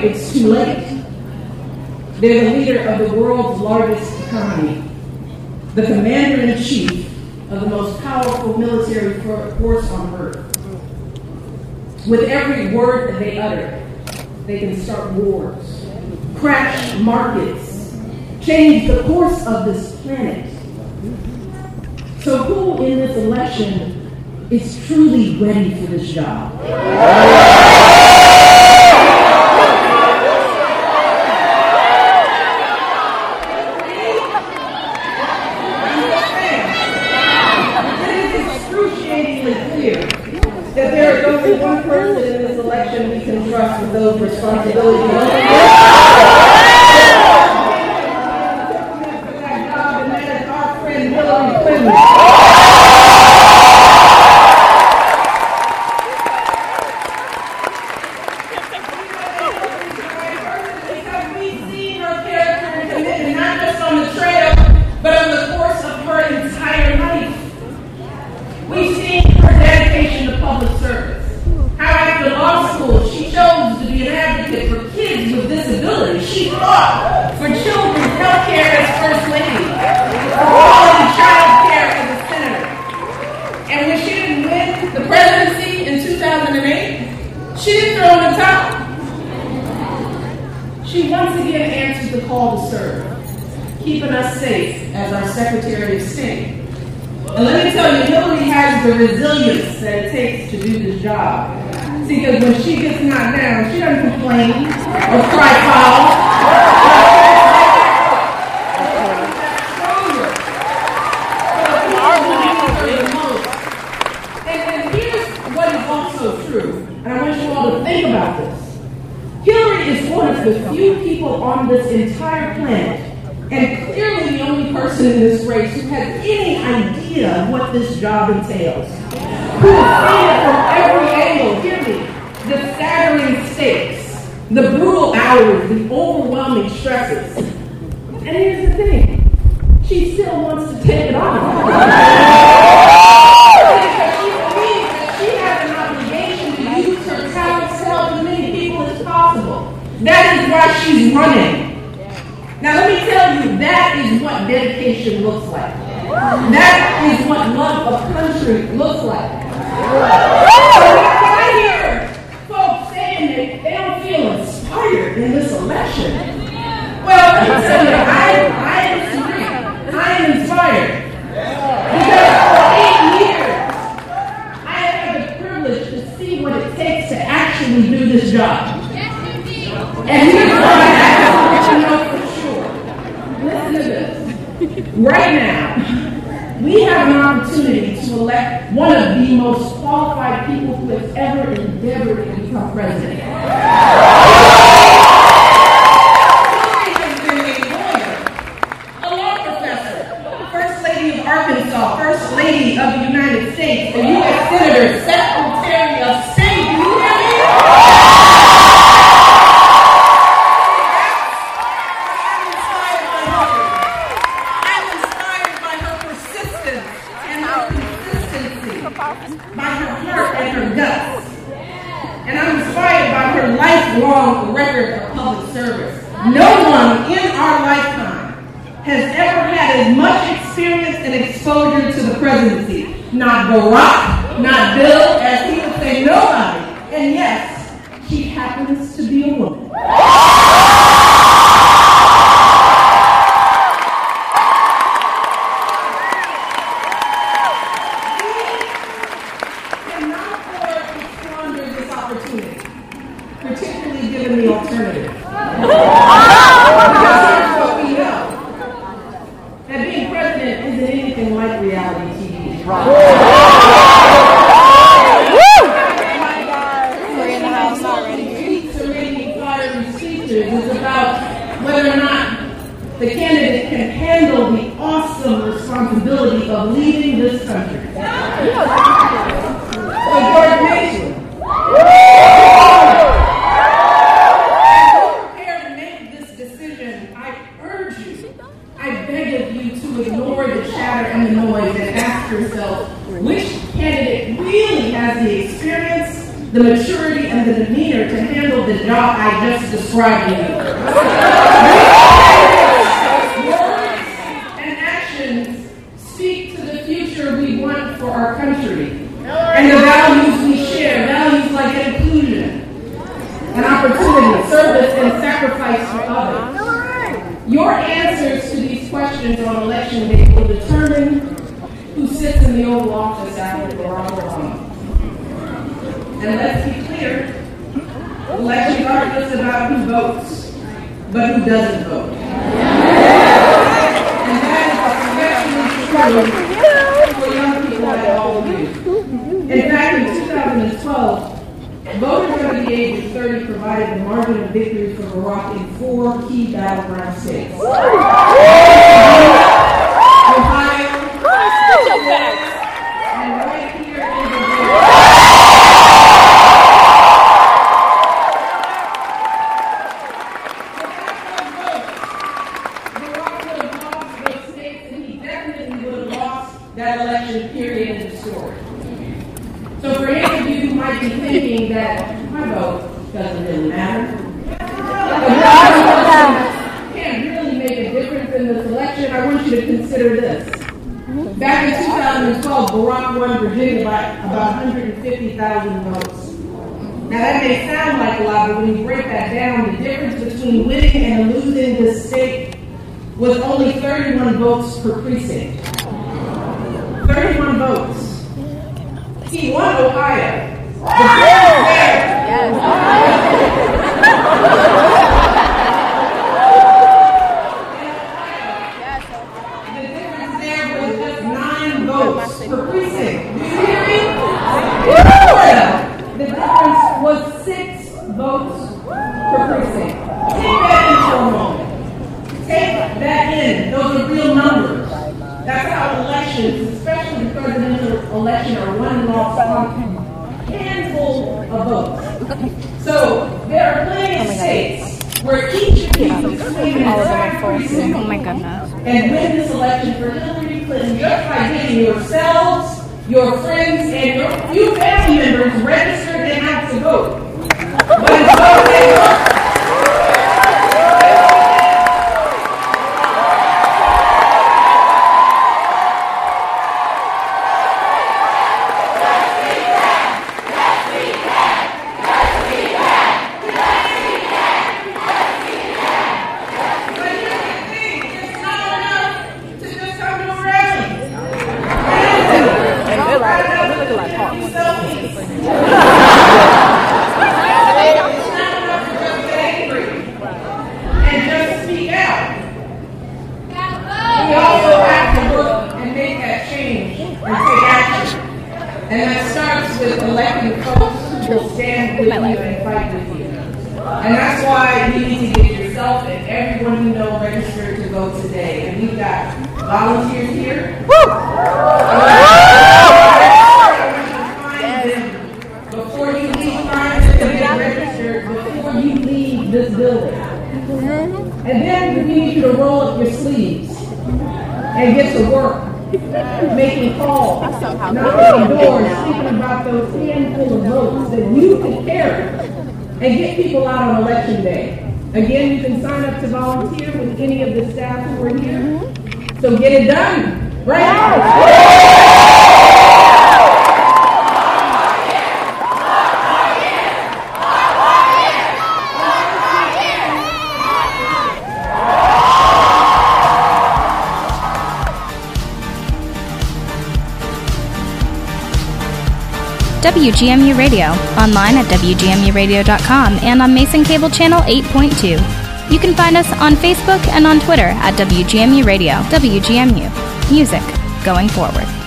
afraid it's too late. They're the leader of the world's largest economy, the commander-in-chief of the most powerful military force on earth. With every word that they utter, they can start wars, crash markets, change the course of this planet. So who in this election is truly ready for this job? It is excruciatingly clear that there is only one person in this election we can trust with those responsibilities. She once again answered the call to serve, keeping us safe as our Secretary of State. And let me tell you, Hillary has the resilience that it takes to do this job. See, because when she gets knocked down, she doesn't complain or cry foul. And here's what is also true, and I want you all to think about this. Hillary is one of the few people on this entire planet, and clearly the only person in this race who has any idea what this job entails. Who has seen it from every angle, hear me, the staggering stakes, the brutal hours, the overwhelming stresses. And here's the thing, she still wants to take it on. That is why she's running. Now let me tell you, that is what dedication looks like. That is what love of country looks like. When I hear folks saying they don't feel inspired in this election, well, let me tell you, I disagree. I am inspired. Because for 8 years, I have had the privilege to see what it takes to actually do this job. And here's what I have to know for sure. Listen to this. Right now, we have an opportunity to elect one of the most qualified people who has ever endeavored to become president. Hillary has been a lawyer, a law professor, First Lady of Arkansas, First Lady of the United States, a U.S. Senator, Secretary of State. Do you hear me? By her heart and her guts. And I'm inspired by her lifelong record of public service. No one in our lifetime has ever had as much experience and exposure to the presidency. Not Barack, not Bill, as he would say, nobody. And yes, she happens to be a woman. Particularly given the alternative. Because here's what we know. That being president isn't anything like reality TV. We're in the house already. Fiery speeches is about whether or not the candidate can handle the awesome responsibility of leading this country. So George Mason. And the noise and ask yourself which candidate really has the experience, the maturity, and the demeanor to handle the job I just described to you. Words and actions speak to the future we want for our country and the values we share, values like inclusion and opportunity, service, and sacrifice for others. Your answers to these questions on election day will determine who sits in the Oval Office after Barack Obama. And let's be clear, elections aren't just about who votes, but who doesn't vote. And that is especially true for young people like all of you. In fact, in 2012, voters under the age of 30 provided the margin of victory for Barack in 4 key battleground states. Ohio, and right here in Virginia. Barack would have lost those states, and he definitely would have lost that election period in the story. So for any of you who might be thinking that my vote doesn't really matter, can't really make a difference in this election, I want you to consider this. Back in 2012, Barack won Virginia by about 150,000 votes. Now that may sound like a lot, but when you break that down, the difference between winning and losing this state was only 31 votes per precinct. 31 votes. He won Ohio. The difference there. The difference there was just 9 votes per precinct. Do you hear me? Florida, the difference was 6 votes per precinct. Take that in for a moment. Take that in. Those are real numbers. That's how elections, especially the presidential election, are won and lost on a handful of votes. So there are plenty of states where each of you can swing an entire precinct and win this election for Hillary Clinton just by getting yourselves, your friends, and your few family members registered and out to vote. But it's vote and vote. And that starts with electing folks who will stand with you and fight with you. And that's why you need to get yourself and everyone you know registered to vote today. And we've got volunteers here. Woo! Before you leave, find them to get registered before you leave this building. And then we need you to roll up your sleeves and get to work. Making calls, knocking on doors, speaking about those handful of votes that you can carry and get people out on election day. Again, you can sign up to volunteer with any of the staff who are here. So get it done right now. WGMU Radio, online at WGMUradio.com and on Mason Cable Channel 8.2. You can find us on Facebook and on Twitter at WGMU Radio. WGMU. Music going forward.